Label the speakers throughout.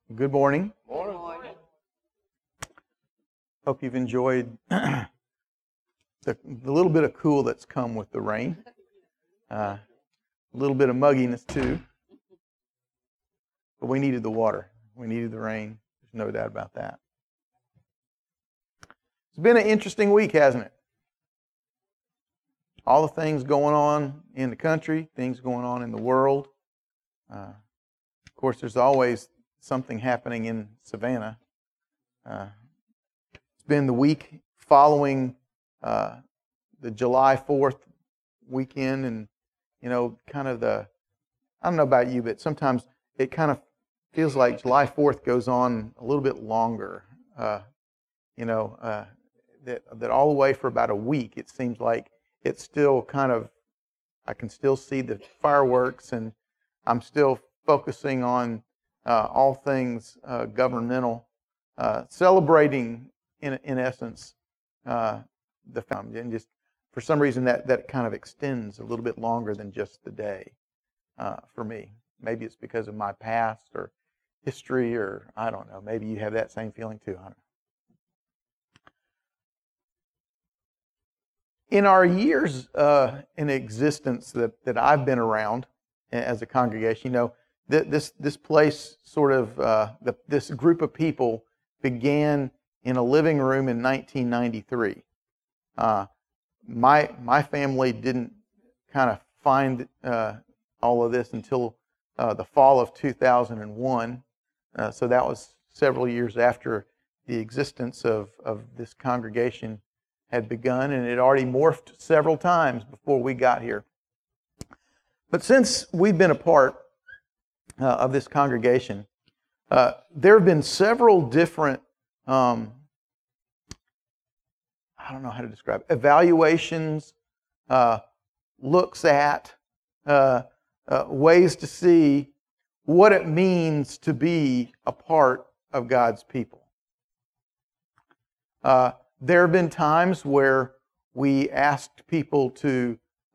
Speaker 1: Good morning.
Speaker 2: Morning.
Speaker 1: Hope you've enjoyed the little bit of cool that's come with the rain. A little bit of mugginess too. But we needed the water. We needed the rain. There's no doubt about that. It's been an interesting week, hasn't it? All the things going on in the country, things going on in the world. Of course, there's always something happening in Savannah. It's been the week following the July 4th weekend, and kind of I don't know about you, but sometimes it kind of feels like July 4th goes on a little bit longer. That all the way for about a week, it seems like it's still kind of, I can still see the fireworks, and I'm still focusing on all things governmental, celebrating in essence the fountain, and just for some reason that kind of extends a little bit longer than just the day for me. Maybe it's because of my past or history, or I don't know. Maybe you have that same feeling too, Hunter. In our years in existence that I've been around as a congregation, this place sort of this group of people began in a living room in 1993. My family didn't kind of find all of this until the fall of 2001. So that was several years after the existence of this congregation had begun, and it had already morphed several times before we got here. But since we've been a part of this congregation, there have been several different, I don't know how to describe it, evaluations, looks at, ways to see what it means to be a part of God's people. There have been times where we asked people to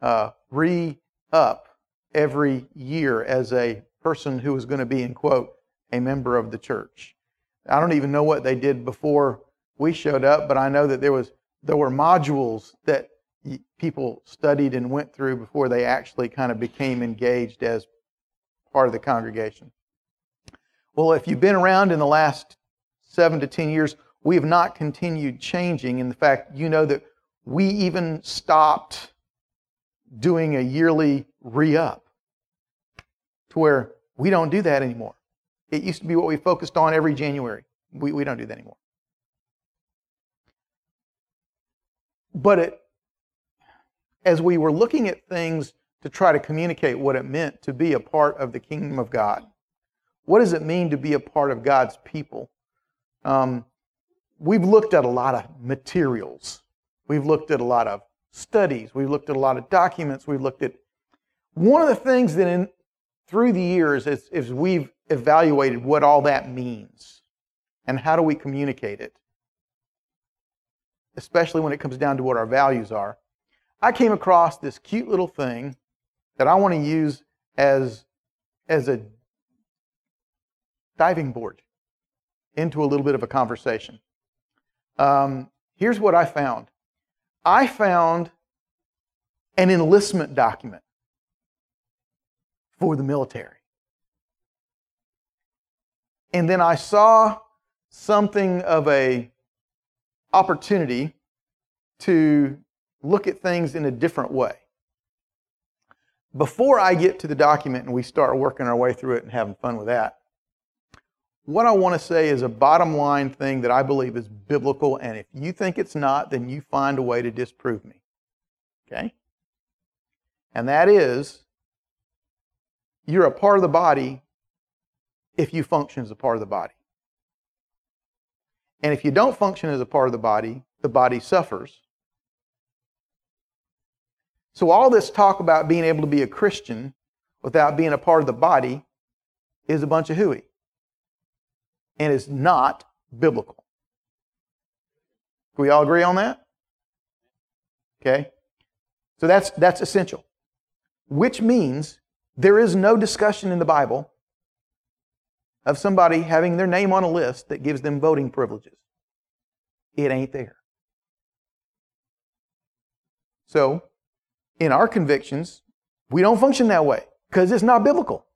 Speaker 1: re-up every year as a person who was going to be, in quote, a member of the church. I don't even know what they did before we showed up, but I know that there were modules that people studied and went through before they actually kind of became engaged as part of the congregation. Well, if you've been around in the last 7 to 10 years, we have not continued changing. In fact, you know that we even stopped doing a yearly re-up to where we don't do that anymore. It used to be what we focused on every January. We don't do that anymore. But as we were looking at things to try to communicate what it meant to be a part of the kingdom of God, what does it mean to be a part of God's people? We've looked at a lot of materials. We've looked at a lot of studies. We've looked at a lot of documents. We've looked at one of the things that through the years is we've evaluated what all that means and how do we communicate it, especially when it comes down to what our values are. I came across this cute little thing that I want to use as a diving board into a little bit of a conversation. Here's what I found. I found an enlistment document for the military. And then I saw something of a opportunity to look at things in a different way. Before I get to the document and we start working our way through it and having fun with that, what I want to say is a bottom line thing that I believe is biblical, and if you think it's not, then you find a way to disprove me. Okay? And that is, you're a part of the body if you function as a part of the body. And if you don't function as a part of the body suffers. So all this talk about being able to be a Christian without being a part of the body is a bunch of hooey. And is not biblical. Can we all agree on that? Okay? So that's essential. Which means there is no discussion in the Bible of somebody having their name on a list that gives them voting privileges. It ain't there. So, in our convictions, we don't function that way because it's not biblical.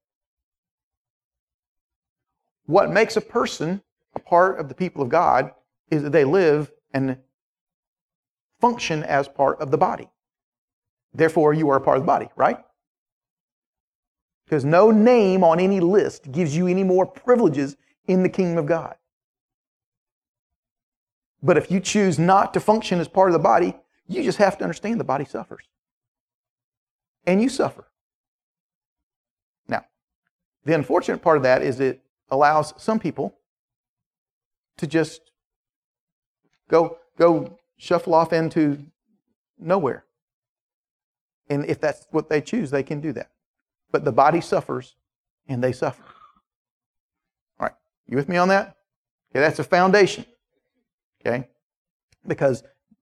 Speaker 1: What makes a person a part of the people of God is that they live and function as part of the body. Therefore, you are a part of the body, right? Because no name on any list gives you any more privileges in the kingdom of God. But if you choose not to function as part of the body, you just have to understand the body suffers. And you suffer. Now, the unfortunate part of that is it allows some people to just go shuffle off into nowhere. And if that's what they choose, they can do that. But the body suffers, and they suffer. All right, you with me on that? Okay, that's a foundation. Okay? Because,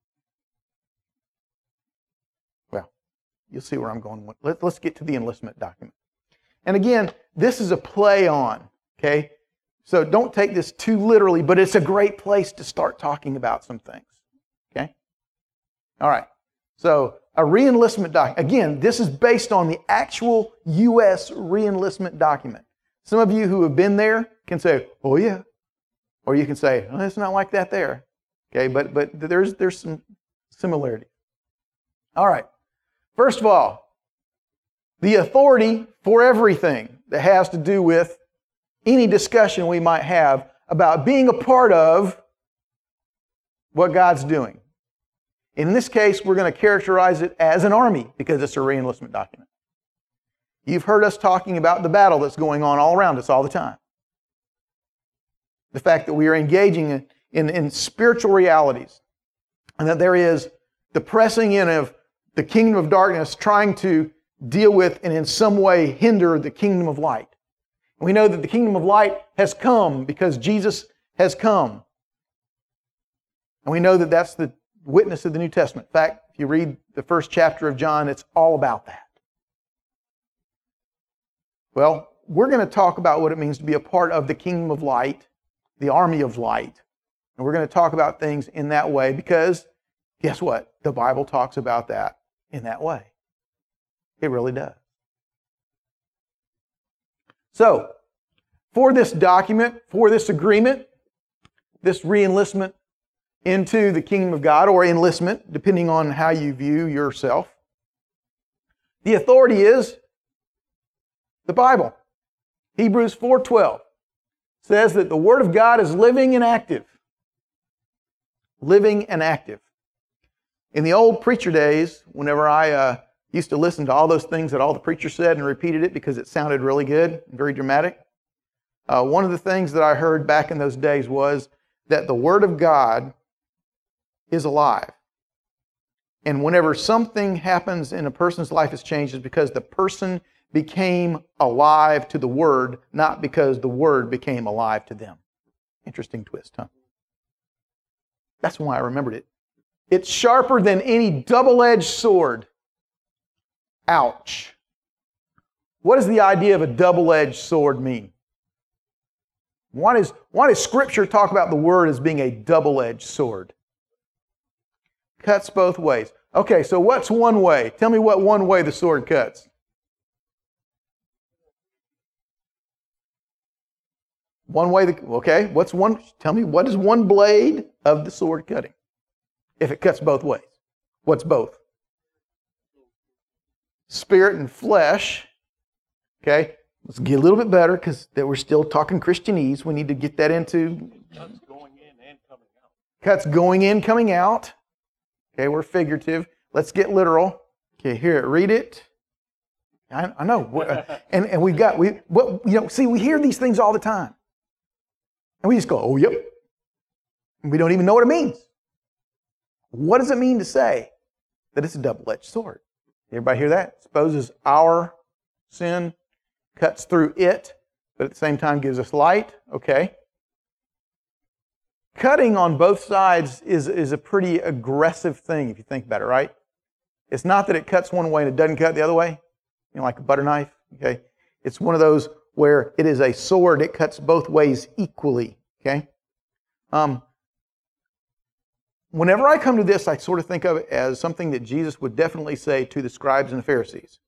Speaker 1: well, you'll see where I'm going. Let's get to the enlistment document. And again, this is a play on, okay? So don't take this too literally, but it's a great place to start talking about some things. Okay? All right. So a re-enlistment document. Again, this is based on the actual U.S. re-enlistment document. Some of you who have been there can say, oh yeah. Or you can say, oh, it's not like that there. Okay, but there's some similarity. All right. First of all, the authority for everything that has to do with any discussion we might have about being a part of what God's doing. In this case, we're going to characterize it as an army because it's a re-enlistment document. You've heard us talking about the battle that's going on all around us all the time. The fact that we are engaging in spiritual realities and that there is the pressing in of the kingdom of darkness trying to deal with and in some way hinder the kingdom of light. We know that the kingdom of light has come because Jesus has come. And we know that that's the witness of the New Testament. In fact, if you read the first chapter of John, it's all about that. Well, we're going to talk about what it means to be a part of the kingdom of light, the army of light. And we're going to talk about things in that way because, guess what? The Bible talks about that in that way. It really does. So, for this document, for this agreement, this re-enlistment into the kingdom of God, or enlistment, depending on how you view yourself, the authority is the Bible. Hebrews 4:12 says that the Word of God is living and active. Living and active. In the old preacher days, whenever I used to listen to all those things that all the preachers said and repeated it because it sounded really good and very dramatic, one of the things that I heard back in those days was that the Word of God is alive. And whenever something happens in a person's life has changed, it's because the person became alive to the Word, not because the Word became alive to them. Interesting twist, huh? That's why I remembered it. It's sharper than any double-edged sword. Ouch. What does the idea of a double-edged sword mean? Why does Scripture talk about the Word as being a double-edged sword? Cuts both ways. Okay, so what's one way? Tell me what one way the sword cuts. One way, okay, what's one? Tell me, what is one blade of the sword cutting? If it cuts both ways. What's both? Spirit and flesh. Okay, let's get a little bit better because we're still talking Christianese. We need to get that into...
Speaker 2: Cuts going in and coming out.
Speaker 1: Cuts going in, coming out. Okay, we're figurative. Let's get literal. Okay, here, read it. I know. And we've got, we hear these things all the time. And we just go, oh, yep. And we don't even know what it means. What does it mean to say that it's a double-edged sword? Everybody hear that? Exposes our sin, cuts through it, but at the same time gives us light. Okay. Cutting on both sides is a pretty aggressive thing if you think about it, right? It's not that it cuts one way and it doesn't cut the other way, like a butter knife. Okay. It's one of those where it is a sword, it cuts both ways equally. Okay? Whenever I come to this, I sort of think of it as something that Jesus would definitely say to the scribes and the Pharisees.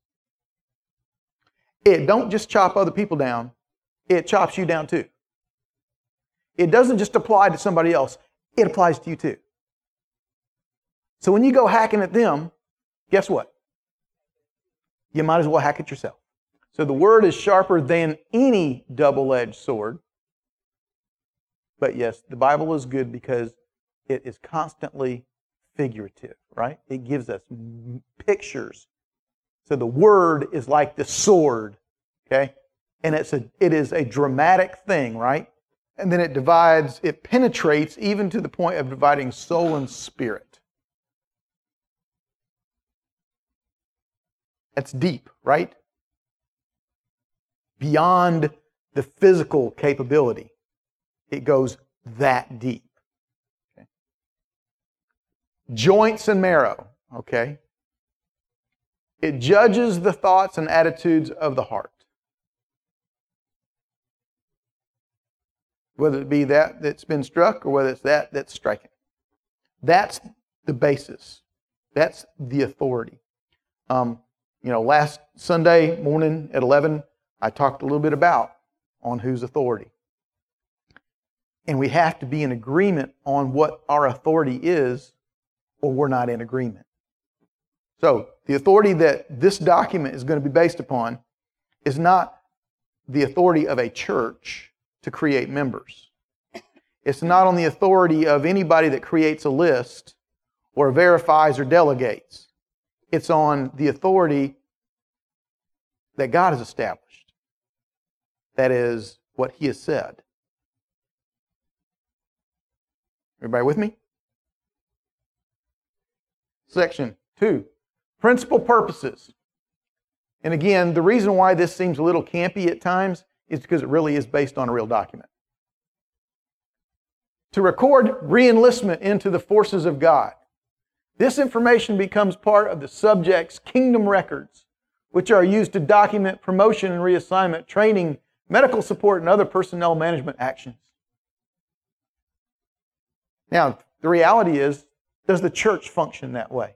Speaker 1: It don't just chop other people down, it chops you down too. It doesn't just apply to somebody else, it applies to you too. So when you go hacking at them, guess what? You might as well hack it yourself. So the word is sharper than any double-edged sword. But yes, the Bible is good because it is constantly figurative, right? It gives us pictures. So the word is like the sword, okay? And it is a dramatic thing, right? And then it penetrates even to the point of dividing soul and spirit. That's deep, right? Beyond the physical capability. It goes that deep. Okay. Joints and marrow, okay? It judges the thoughts and attitudes of the heart. Whether it be that that's been struck or whether it's that that's striking. That's the basis. That's the authority. Last Sunday morning at 11, I talked a little bit about on whose authority. And we have to be in agreement on what our authority is, or we're not in agreement. So, the authority that this document is going to be based upon is not the authority of a church to create members. It's not on the authority of anybody that creates a list or verifies or delegates. It's on the authority that God has established. That is what He has said. Everybody with me? Section 2. Principal purposes. And again, the reason why this seems a little campy at times is because it really is based on a real document. To record re-enlistment into the forces of God. This information becomes part of the subject's kingdom records, which are used to document promotion and reassignment, training, medical support, and other personnel management actions. Now, the reality is, does the church function that way?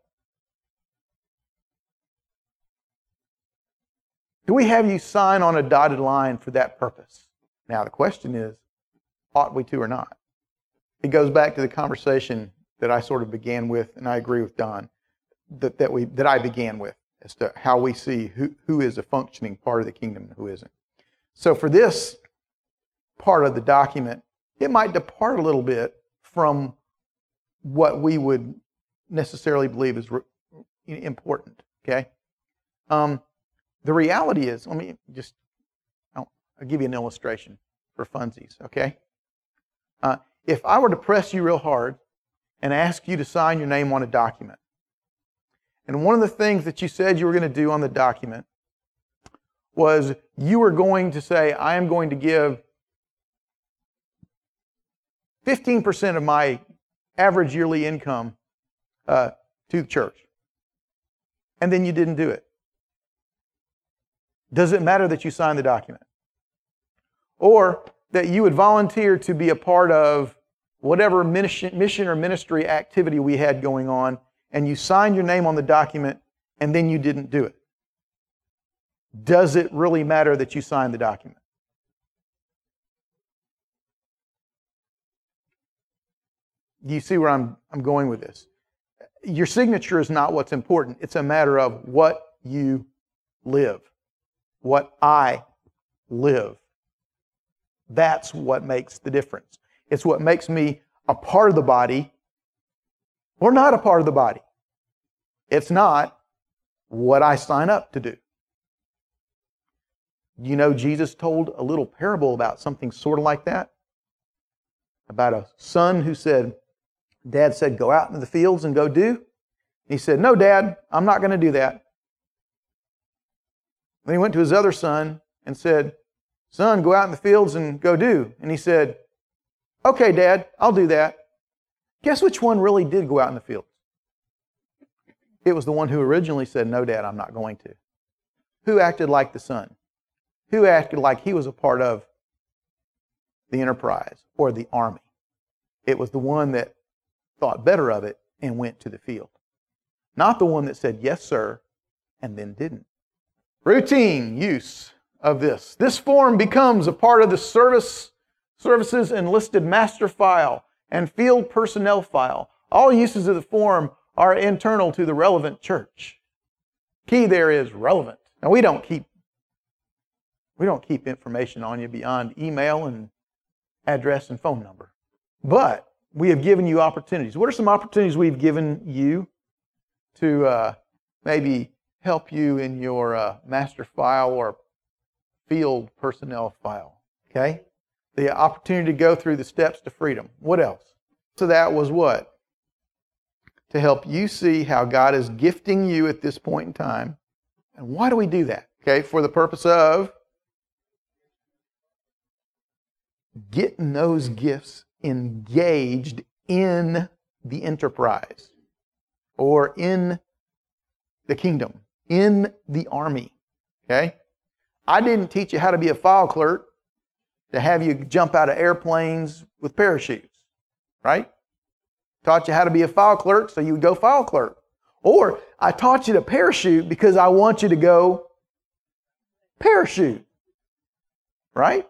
Speaker 1: Do we have you sign on a dotted line for that purpose? Now, the question is, ought we to or not? It goes back to the conversation that I sort of began with, and I agree with Don, that I began with, as to how we see who is a functioning part of the kingdom and who isn't. So for this part of the document, it might depart a little bit from what we would necessarily believe is important, okay? The reality is, I'll give you an illustration for funsies, okay? If I were to press you real hard and ask you to sign your name on a document, and one of the things that you said you were going to do on the document was you were going to say, I am going to give 15% of my average yearly income to the church. And then you didn't do it. Does it matter that you signed the document? Or that you would volunteer to be a part of whatever mission or ministry activity we had going on, and you signed your name on the document, and then you didn't do it? Does it really matter that you signed the document? Do you see where I'm going with this? Your signature is not what's important. It's a matter of what you live, what I live. That's what makes the difference. It's what makes me a part of the body or not a part of the body. It's not what I sign up to do. You know, Jesus told a little parable about something sort of like that. About a son who said, Dad said, go out into the fields and go do. He said, no, Dad, I'm not going to do that. Then he went to his other son and said, son, go out in the fields and go do. And he said, okay, Dad, I'll do that. Guess which one really did go out in the fields? It was the one who originally said, no, Dad, I'm not going to. Who acted like the son? Who acted like he was a part of the enterprise or the army? It was the one that thought better of it and went to the field. Not the one that said, yes, sir, and then didn't. Routine use of this. This form becomes a part of the services enlisted master file and field personnel file. All uses of the form are internal to the relevant church. Key there is relevant. Now we don't keep information on you beyond email and address and phone number. But we have given you opportunities. What are some opportunities we've given you to maybe help you in your master file or field personnel file? Okay? The opportunity to go through the steps to freedom. What else? So that was what? To help you see how God is gifting you at this point in time. And why do we do that? Okay, for the purpose of getting those gifts engaged in the enterprise or in the kingdom, in the army. Okay? I didn't teach you how to be a file clerk to have you jump out of airplanes with parachutes, right? Taught you how to be a file clerk so you would go file clerk. Or I taught you to parachute because I want you to go parachute, right?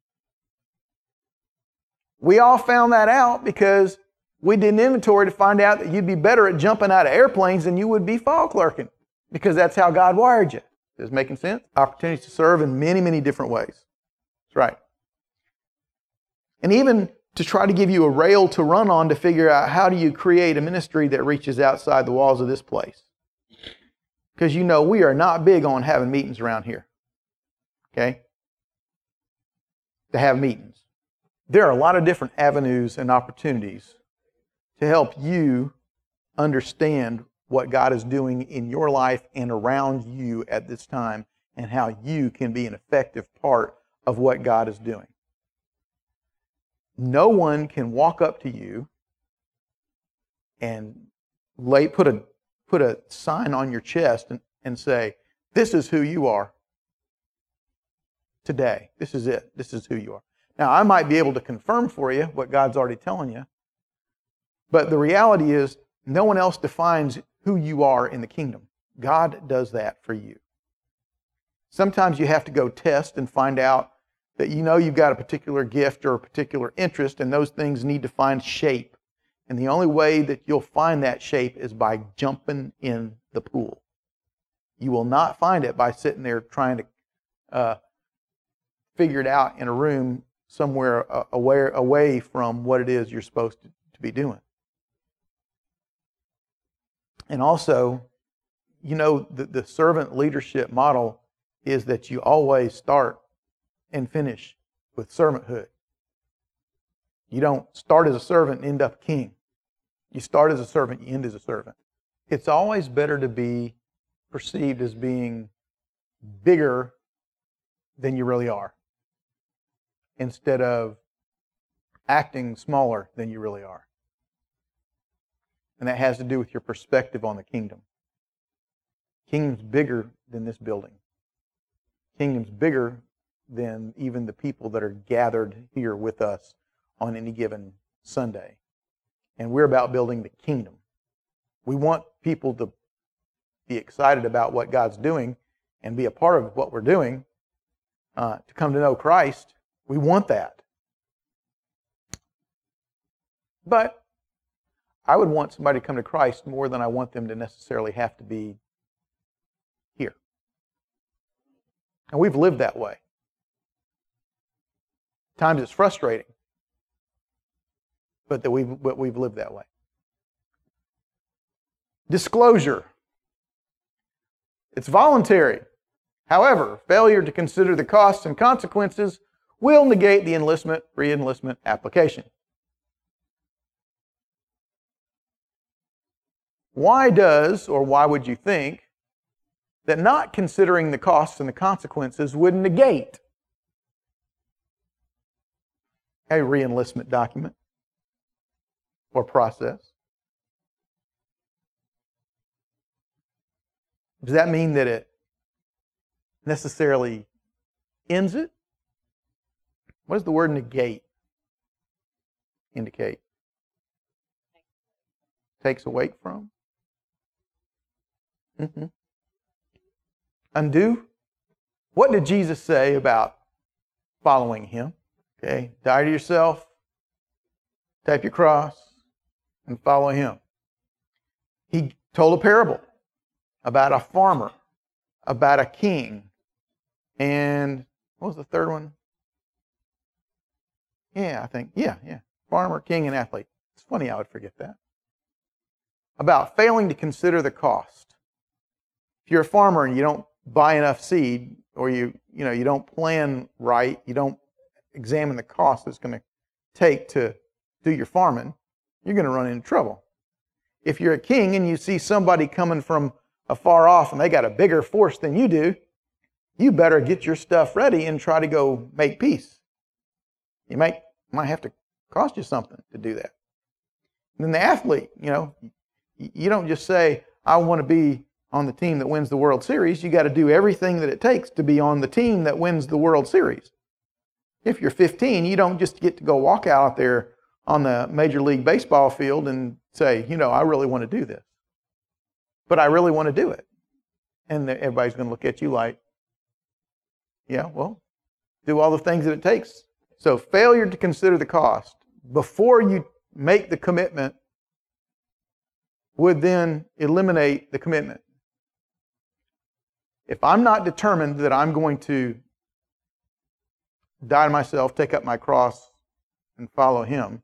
Speaker 1: We all found that out because we did an inventory to find out that you'd be better at jumping out of airplanes than you would be file clerking, because that's how God wired you. Is this making sense? Opportunities to serve in many, many different ways. That's right. And even to try to give you a rail to run on to figure out how do you create a ministry that reaches outside the walls of this place. Because you know we are not big on having meetings around here. Okay? To have meetings. There are a lot of different avenues and opportunities to help you understand what God is doing in your life and around you at this time, and how you can be an effective part of what God is doing. No one can walk up to you and put a sign on your chest and say, this is who you are today. This is it. This is who you are. Now, I might be able to confirm for you what God's already telling you, but the reality is no one else defines who you are in the kingdom. God does that for you. Sometimes you have to go test and find out that you know you've got a particular gift or a particular interest, and those things need to find shape. And the only way that you'll find that shape is by jumping in the pool. You will not find it by sitting there trying to figure it out in a room somewhere away from what it is you're supposed to be doing. And also, you know, the servant leadership model is that you always start and finish with servanthood. You don't start as a servant and end up king. You start as a servant, you end as a servant. It's always better to be perceived as being bigger than you really are, instead of acting smaller than you really are. And that has to do with your perspective on the kingdom. Kingdom's bigger than this building. Kingdom's bigger than even the people that are gathered here with us on any given Sunday. And we're about building the kingdom. We want people to be excited about what God's doing and be a part of what we're doing, to come to know Christ. We want that. But I would want somebody to come to Christ more than I want them to necessarily have to be here. And we've lived that way. At times it's frustrating, but we've lived that way. Disclosure. It's voluntary. However, failure to consider the costs and consequences will negate the re-enlistment application. Why would you think that not considering the costs and the consequences would negate a re-enlistment document or process? Does that mean that it necessarily ends it? What does the word negate indicate? Takes away from? Undo? What did Jesus say about following Him? Okay, die to yourself, take your cross, and follow Him. He told a parable about a farmer, about a king, and what was the third one? Farmer, king, and athlete. It's funny I would forget that. About failing to consider the cost. If you're a farmer and you don't buy enough seed, or you don't plan right, you don't examine the cost it's going to take to do your farming, you're going to run into trouble. If you're a king and you see somebody coming from afar off and they got a bigger force than you do, you better get your stuff ready and try to go make peace. You might have to cost you something to do that. And then the athlete, you don't just say, I want to be on the team that wins the World Series. You got to do everything that it takes to be on the team that wins the World Series. If you're 15, you don't just get to go walk out there on the Major League Baseball field and say, I really want to do this. But I really want to do it. And everybody's going to look at you like, yeah, well, do all the things that it takes. So failure to consider the cost before you make the commitment would then eliminate the commitment. If I'm not determined that I'm going to die to myself, take up my cross, and follow Him,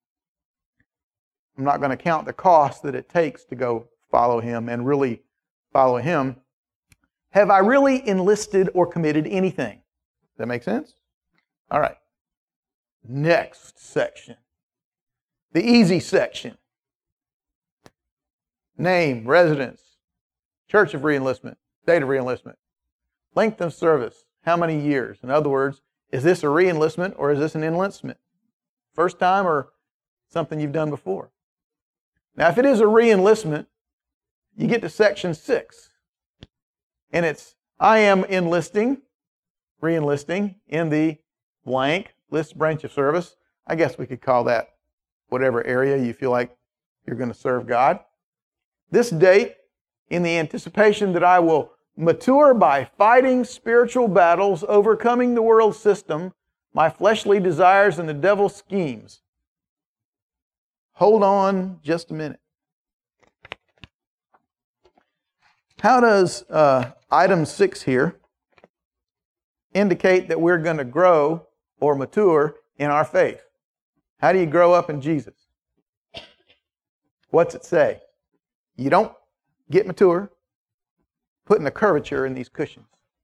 Speaker 1: I'm not going to count the cost that it takes to go follow Him and really follow Him. Have I really enlisted or committed anything? Does that make sense? All right. Next section. The easy section. Name, residence, church of reenlistment, date of reenlistment, length of service, how many years? In other words, is this a reenlistment or is this an enlistment? First time or something you've done before? Now, if it is a reenlistment, you get to section 6. And it's, I am reenlisting in the blank list branch of service. I guess we could call that whatever area you feel like you're going to serve God. This date, in the anticipation that I will mature by fighting spiritual battles, overcoming the world system, my fleshly desires, and the devil's schemes. Hold on just a minute. How does item 6 here indicate that we're going to grow or mature in our faith? How do you grow up in Jesus? What's it say? You don't get mature putting a curvature in these cushions.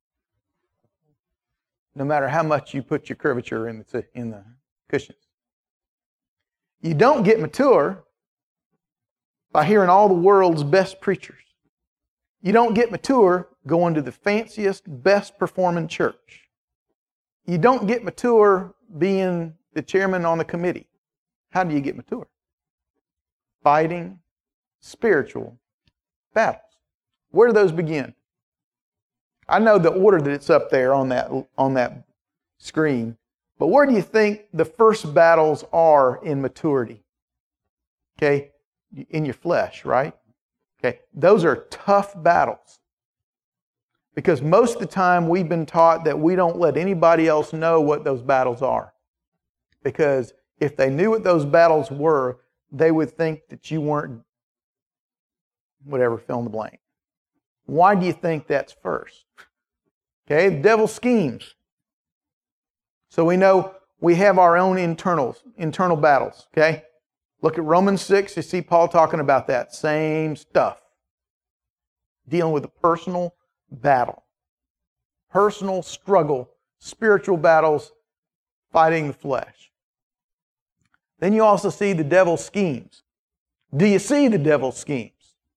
Speaker 1: No matter how much you put your curvature in the cushions. You don't get mature by hearing all the world's best preachers. You don't get mature going to the fanciest, best performing church. You don't get mature being the chairman on the committee. How do you get mature? Fighting spiritual battles. Where do those begin? I know the order that it's up there on that screen, but where do you think the first battles are in maturity? Okay, in your flesh, right? Okay, those are tough battles. Because most of the time we've been taught that we don't let anybody else know what those battles are. Because if they knew what those battles were, they would think that you weren't whatever, fill in the blank. Why do you think that's first? Okay, the devil schemes. So we know we have our own internal battles, okay? Look at Romans 6, you see Paul talking about that same stuff. Dealing with a personal battle. Personal struggle, spiritual battles, fighting the flesh. Then you also see the devil's schemes. Do you see the devil's schemes?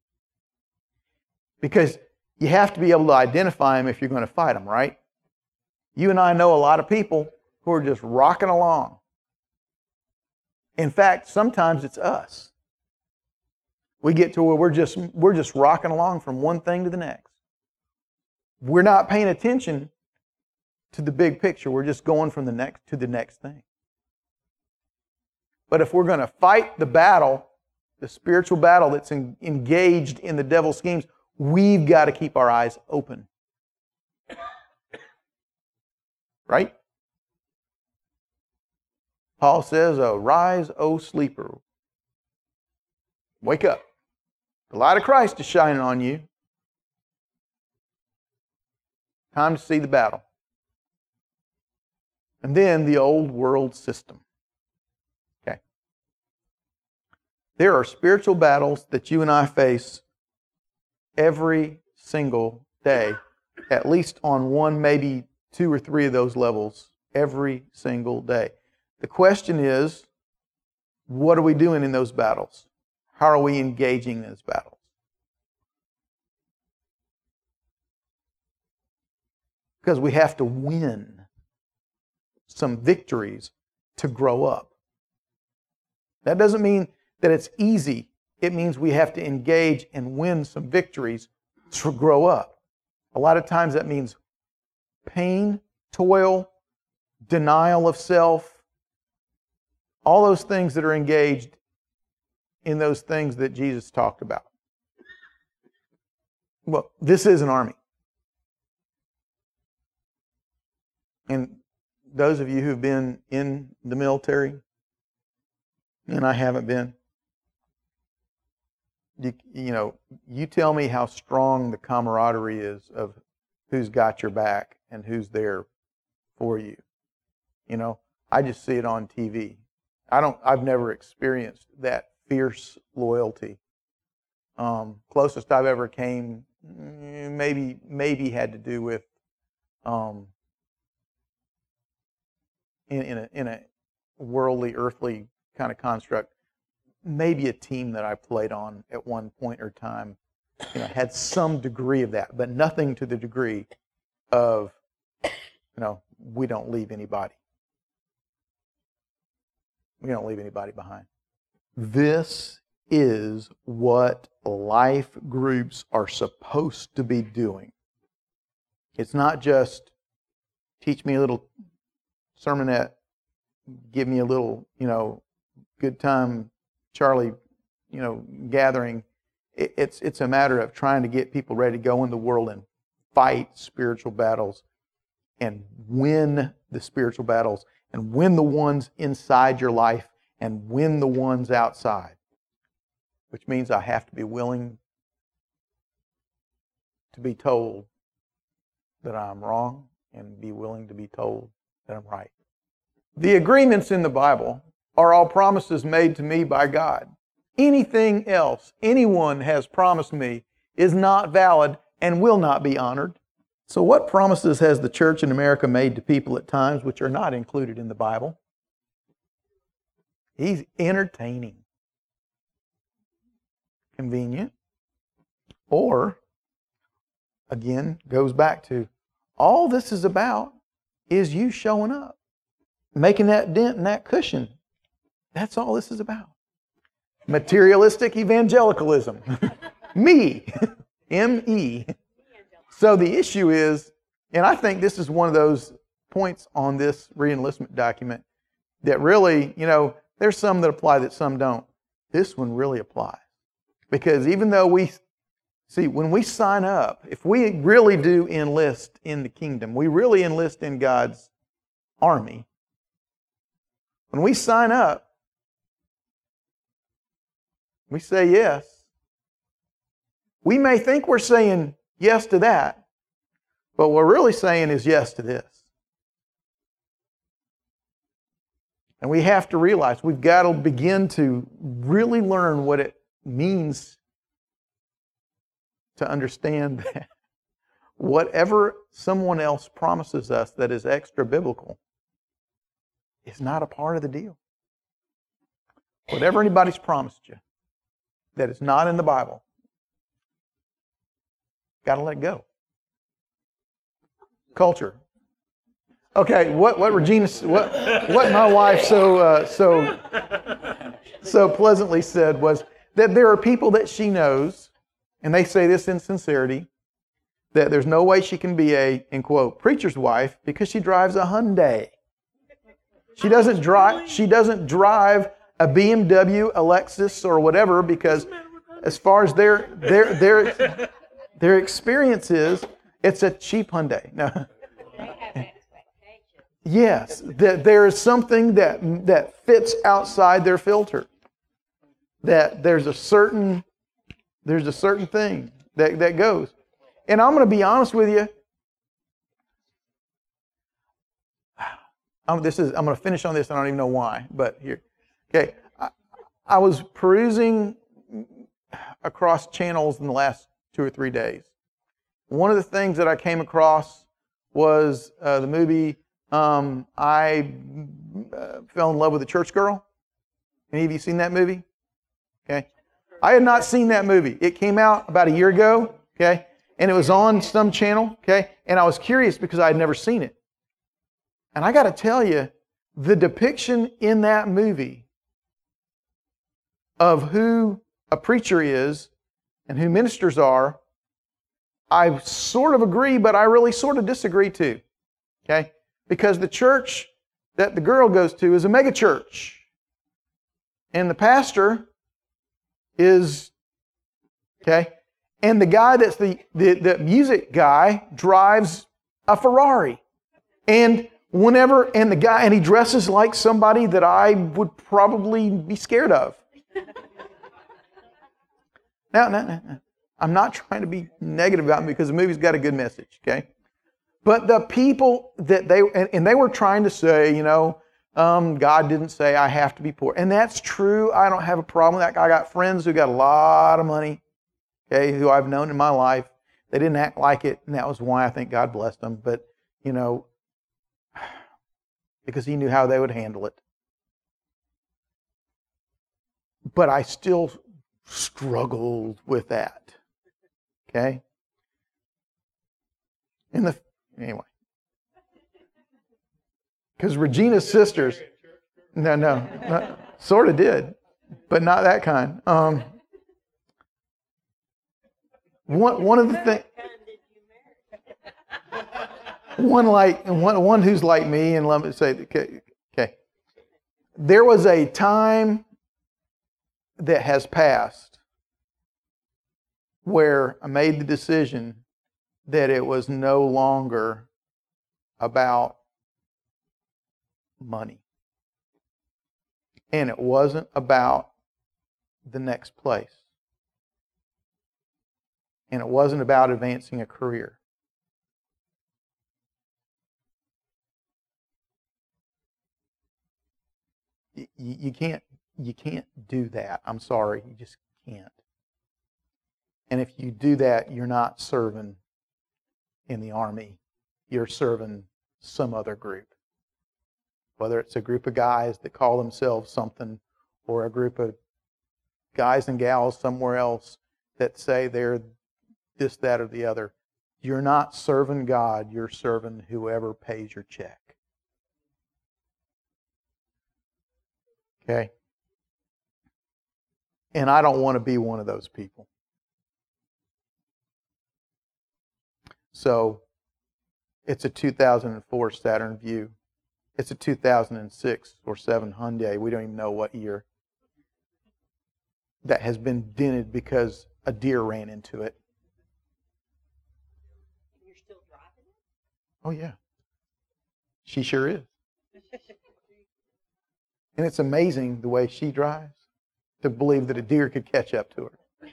Speaker 1: Because you have to be able to identify them if you're going to fight them, right? You and I know a lot of people who are just rocking along. In fact, sometimes it's us. We get to where we're just rocking along from one thing to the next. We're not paying attention to the big picture. We're just going from the next to the next thing. But if we're going to fight the battle, the spiritual battle that's engaged in the devil's schemes, we've got to keep our eyes open. Right? Paul says, "Arise, O sleeper. Wake up. The light of Christ is shining on you. Time to see the battle." And then the old world system. Okay. There are spiritual battles that you and I face every single day, at least on one, maybe 2 or 3 of those levels, every single day. The question is, what are we doing in those battles? How are we engaging in those battles? Because we have to win some victories to grow up. That doesn't mean that it's easy. It means we have to engage and win some victories to grow up. A lot of times that means pain, toil, denial of self, all those things that are engaged in those things that Jesus talked about. Well, this is an army. And those of you who've been in the military, and I haven't been, you tell me how strong the camaraderie is of who's got your back and who's there for you. I just see it on TV. I've never experienced that fierce loyalty. Closest I've ever came, maybe had to do with in a worldly, earthly kind of construct. Maybe a team that I played on at one point or time, had some degree of that, but nothing to the degree of, we don't leave anybody. We don't leave anybody behind. This is what life groups are supposed to be doing. It's not just teach me a little sermonette, give me a little, good time, Charlie, gathering. It's a matter of trying to get people ready to go in the world and fight spiritual battles and win the spiritual battles and win the ones inside your life and win the ones outside. Which means I have to be willing to be told that I'm wrong and be willing to be told that I'm right. The agreements in the Bible are all promises made to me by God. Anything else anyone has promised me is not valid and will not be honored. So what promises has the church in America made to people at times which are not included in the Bible? He's entertaining. Convenient. Or, again, goes back to, all this is about is you showing up, making that dent in that cushion. That's all this is about. Materialistic evangelicalism. Me. M-E. So the issue is, and I think this is one of those points on this re-enlistment document that really, there's some that apply that some don't. This one really applies. Because even though when we sign up, if we really do enlist in the kingdom, we really enlist in God's army, when we sign up, we say yes. We may think we're saying yes to that, but what we're really saying is yes to this. And we have to realize we've got to begin to really learn what it means to understand that whatever someone else promises us that is extra biblical is not a part of the deal. Whatever anybody's promised you that is not in the Bible, got to let it go. Culture. Okay, what Regina, what my wife so pleasantly said was that there are people that she knows, and they say this in sincerity, that there's no way she can be a, in quote, preacher's wife because she drives a Hyundai. She doesn't drive a BMW, a Lexus, or whatever, because as far as their experience is, it's a cheap Hyundai. No. Yes, that there is something that fits outside their filter. That there's a certain thing that goes. And I'm going to be honest with you. I'm going to finish on this. I don't even know why, but here. Okay, I was perusing across channels in the last 2 or 3 days. One of the things that I came across was the movie I Fell in Love with a Church Girl. Any of you seen that movie? Okay, I had not seen that movie. It came out about a year ago. Okay, and it was on some channel. Okay, and I was curious because I had never seen it. And I got to tell you, the depiction in that movie of who a preacher is and who ministers are, I sort of agree, but I really sort of disagree too. Okay? Because the church that the girl goes to is a mega church. And the pastor is, okay? And the guy that's the music guy drives a Ferrari. And he dresses like somebody that I would probably be scared of. Now, I'm not trying to be negative about it because the movie's got a good message, okay? But the people that they were trying to say, God didn't say I have to be poor. And that's true. I don't have a problem with that. I got friends who got a lot of money, okay, who I've known in my life. They didn't act like it, and that was why I think God blessed them. But, because He knew how they would handle it. But I still struggled with that. Okay? Anyway. Because Regina's sisters, no, sort of did, but not that kind. One of the things, one who's like me, and let me say, okay, there was a time that has passed where I made the decision that it was no longer about money. And it wasn't about the next place. And it wasn't about advancing a career. You can't do that. I'm sorry, you just can't. And if you do that, you're not serving in the army. You're serving some other group. Whether it's a group of guys that call themselves something, or a group of guys and gals somewhere else that say they're this, that, or the other. You're not serving God, you're serving whoever pays your check. Okay? And I don't want to be one of those people. So, it's a 2004 Saturn Vue. It's a 2006 or 7 Hyundai. We don't even know what year. That has been dented because a deer ran into it.
Speaker 3: You're still driving it?
Speaker 1: Oh, yeah. She sure is. And it's amazing the way she drives to believe that a deer could catch up to her.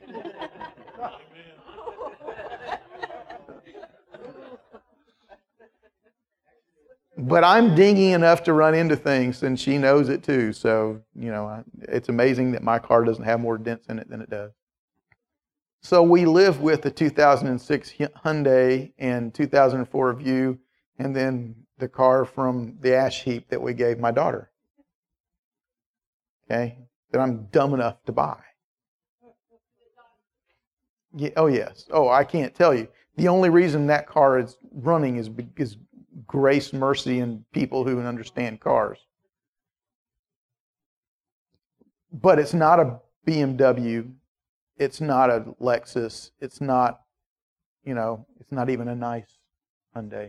Speaker 1: But I'm dingy enough to run into things, and she knows it too. So, it's amazing that my car doesn't have more dents in it than it does. So we live with the 2006 Hyundai and 2004 Vue, and then the car from the ash heap that we gave my daughter. Okay? That I'm dumb enough to buy. Yeah, oh, yes. Oh, I can't tell you. The only reason that car is running is because grace, mercy, and people who understand cars. But it's not a BMW. It's not a Lexus. It's not it's not even a nice Hyundai.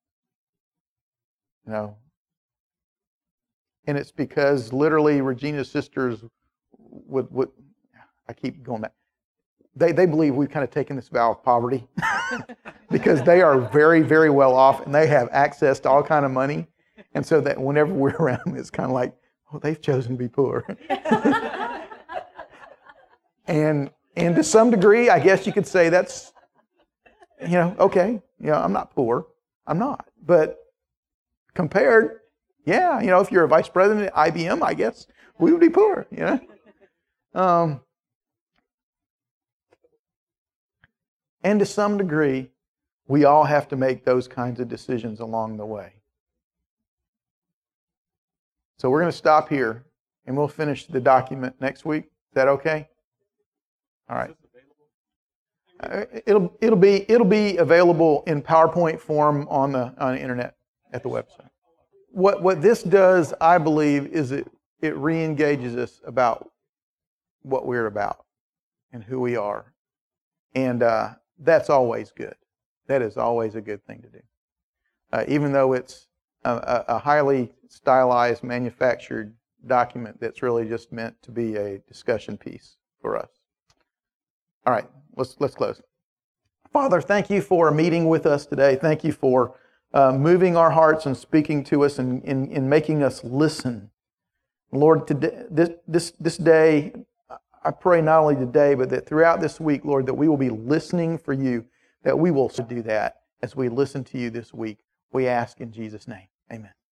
Speaker 1: And it's because literally Regina's sisters would I keep going back. They believe we've kind of taken this vow of poverty because they are very, very well off and they have access to all kind of money. And so that whenever we're around them, it's kind of like, oh, they've chosen to be poor. And to some degree, I guess you could say that's, okay, I'm not poor. I'm not. But compared, yeah, if you're a vice president at IBM, I guess we would be poor, And to some degree, we all have to make those kinds of decisions along the way. So we're going to stop here, and we'll finish the document next week. Is that okay? All right. It'll be available in PowerPoint form on the internet at the website. What this does, I believe, is it re-engages us about what we're about and who we are, and that's always good. That is always a good thing to do, even though it's a highly stylized, manufactured document that's really just meant to be a discussion piece for us. All right, let's close. Father, thank you for meeting with us today. Thank you for moving our hearts and speaking to us and in making us listen. Lord, today, this day, I pray not only today, but that throughout this week, Lord, that we will be listening for you, that we will do that as we listen to you this week. We ask in Jesus' name. Amen.